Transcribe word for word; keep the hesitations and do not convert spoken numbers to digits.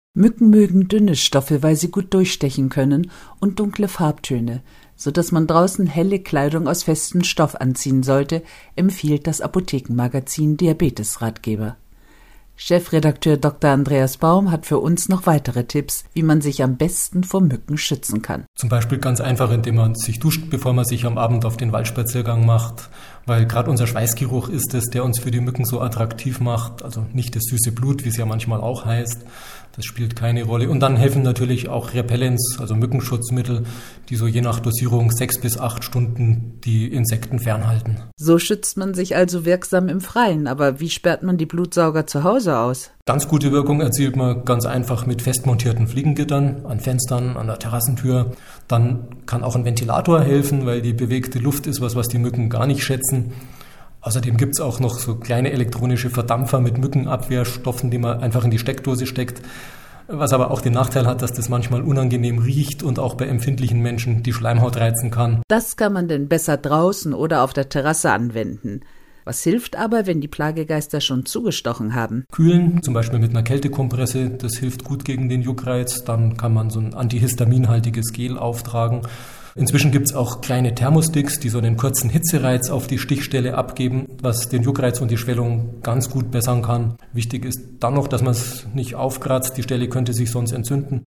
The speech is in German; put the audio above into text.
Mücken mögen dünne Stoffe, weil sie gut durchstechen können, und dunkle Farbtöne, so dass man draußen helle Kleidung aus festem Stoff anziehen sollte, empfiehlt das Apothekenmagazin Diabetes-Ratgeber. Chefredakteur Doktor Andreas Baum hat für uns noch weitere Tipps, wie man sich am besten vor Mücken schützen kann. Zum Beispiel ganz einfach, indem man sich duscht, bevor man sich am Abend auf den Waldspaziergang macht, weil gerade unser Schweißgeruch ist es, der uns für die Mücken so attraktiv macht, also nicht das süße Blut, wie es ja manchmal auch heißt. Das spielt keine Rolle. Und dann helfen natürlich auch Repellents, also Mückenschutzmittel, die so je nach Dosierung sechs bis acht Stunden die Insekten fernhalten. So schützt man sich also wirksam im Freien. Aber wie sperrt man die Blutsauger zu Hause aus? Ganz gute Wirkung erzielt man ganz einfach mit fest montierten Fliegengittern an Fenstern, an der Terrassentür. Dann kann auch ein Ventilator helfen, weil die bewegte Luft ist was, was die Mücken gar nicht schätzen. Außerdem gibt es auch noch so kleine elektronische Verdampfer mit Mückenabwehrstoffen, die man einfach in die Steckdose steckt. Was aber auch den Nachteil hat, dass das manchmal unangenehm riecht und auch bei empfindlichen Menschen die Schleimhaut reizen kann. Das kann man denn besser draußen oder auf der Terrasse anwenden. Was hilft aber, wenn die Plagegeister schon zugestochen haben? Kühlen, zum Beispiel mit einer Kältekompresse, das hilft gut gegen den Juckreiz. Dann kann man so ein antihistaminhaltiges Gel auftragen. Inzwischen gibt es auch kleine Thermosticks, die so einen kurzen Hitzereiz auf die Stichstelle abgeben, was den Juckreiz und die Schwellung ganz gut bessern kann. Wichtig ist dann noch, dass man es nicht aufkratzt, die Stelle könnte sich sonst entzünden.